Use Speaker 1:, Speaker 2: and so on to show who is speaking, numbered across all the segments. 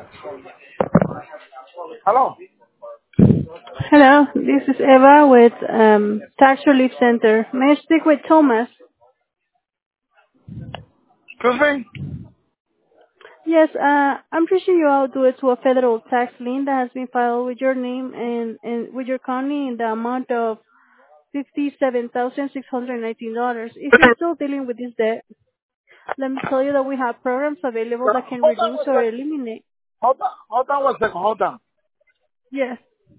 Speaker 1: Hello.
Speaker 2: Hello, this is Eva with Tax Relief Center. May I speak with Thomas?
Speaker 1: Excuse me.
Speaker 2: Yes, I'm reaching you out due to a federal tax lien that has been filed with your name and with your county in the amount of $57,619. If you're still dealing with this debt, let me tell you that we have programs available that can
Speaker 1: Hold on
Speaker 2: reduce
Speaker 1: one
Speaker 2: or
Speaker 1: second.
Speaker 2: eliminate.
Speaker 1: Hold on one second. Hold on.
Speaker 2: Yes.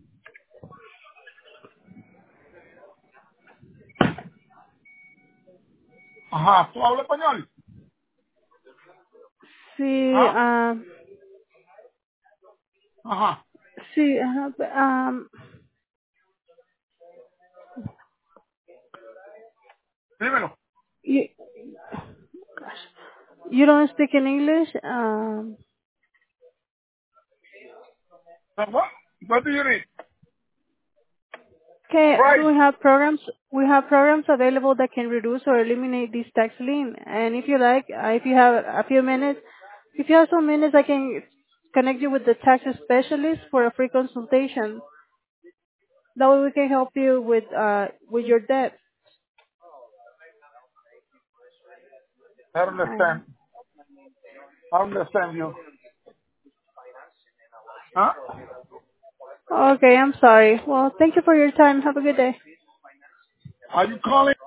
Speaker 1: Ajá. ¿Tú hablas español?
Speaker 2: Sí,
Speaker 1: ¿Ah? Ajá.
Speaker 2: sí,
Speaker 1: Dímelo.
Speaker 2: you, you don't speak in English?
Speaker 1: What? What do you need?
Speaker 2: Okay,
Speaker 1: Price.
Speaker 2: we have programs available that can reduce or eliminate this tax lien. And if you like, if you have a few minutes, if you have some minutes, I can connect you with the tax specialist for a free consultation. That way we can help you with your debt.
Speaker 1: I don't understand.
Speaker 2: Um,
Speaker 1: I don't understand you. Huh?
Speaker 2: okay, I'm sorry. Well, thank you for your time. Have a good day.
Speaker 1: Are you calling?